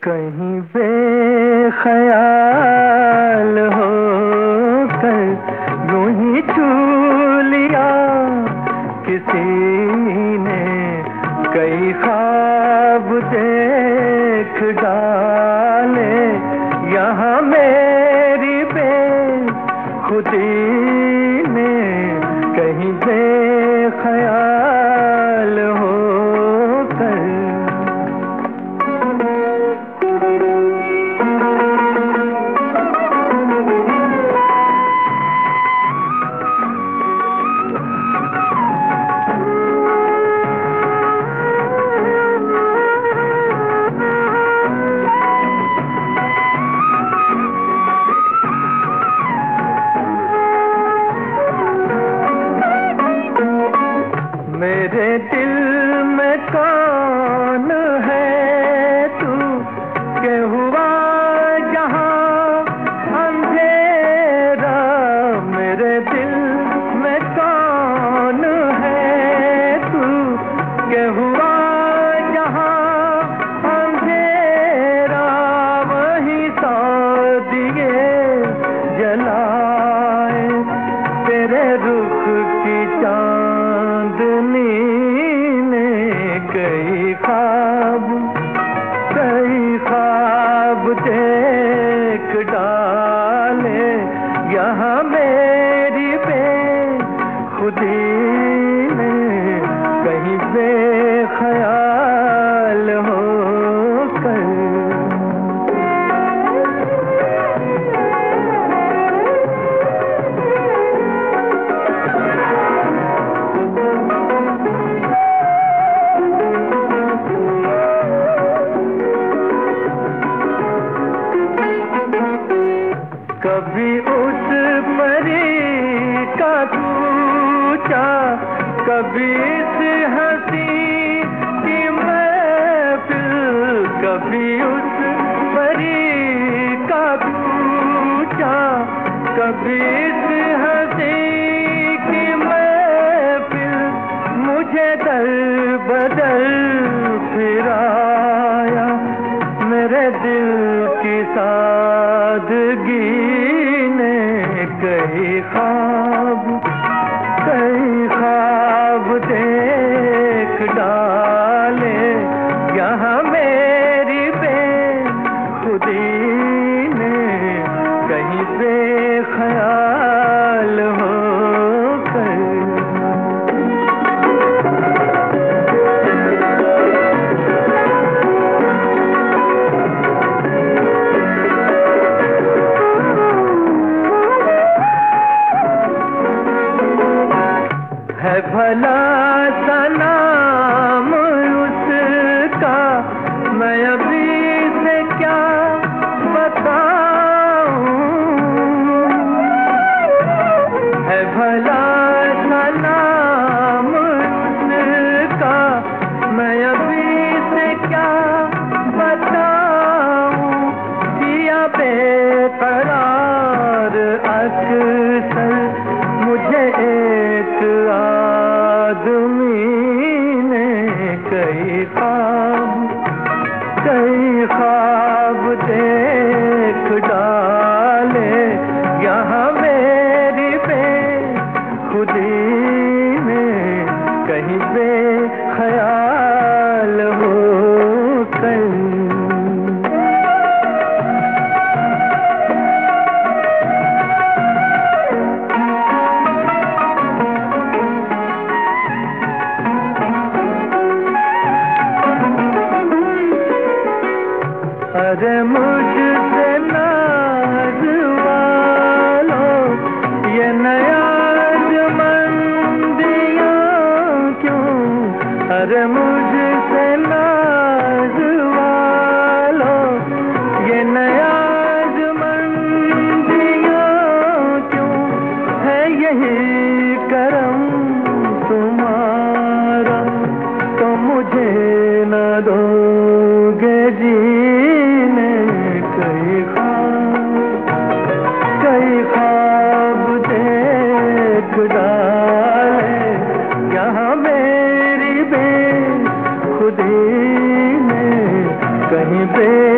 कहीं बेख्याल हो कर यूं ही छू लिया किसी ने, कई ख्वाब देख डाले यहाँ मेरी बेखुदी ने। कहीं बेख्याल हो कर मेरे दिल में कौन है तू के हुआ जहां अंधेरा। मेरे दिल में कौन है तू के हुआ जहां अंधेरा। वही सौ दिए जलाए तेरे रुख की चांदनी ने। कई ख्वाब देख डाले यहाँ मेरी बेखुदी ने। कहीं बेख्याल हो कर कभी उस परी का कूचा, कभी इस हंसी की महफिल। कभी उस परी का कूचा, कभी इस हंसी की महफिल। मुझे दर बदर फिराया मेरे दिल की सादगी ने। कई ख्वाब देख डाले यहाँ मेरी बेखुदी ने। कहीं बेख्याल हो कर है भला सलाम उसका, मैं अभी से क्या बताऊं। है भला सलाम उसका, मैं अभी से क्या बताऊं। जिया बेकरार अक्सर मुझे एक आदमी ने। कई ख्वाब देख डाले यहाँ मेरी बेखुदी ने। कहीं बेख्याल हो कर अरे मुझसे नाज वालो ये नयाज़मंदियाँ क्यों। अरे मुझसे नाज वालो ये नयाज़मंदियाँ क्यों। है यही करम तुम्हारा तो मुझे न दोगे जीने। कई ख्वाब देख डाले यहाँ मेरी बेखुदी ने। कहीं